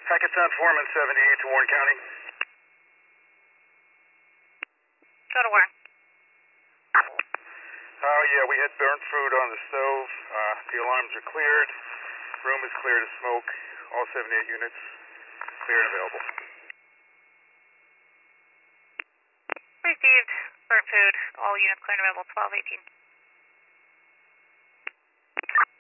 Hackettstown Foreman 78 to Warren County. Go to Warren. Oh, yeah, we had burnt food on the stove. The alarms are cleared. Room is clear to smoke. All 78 units clear and available. Received. Burnt food. All units clear and available. 1218.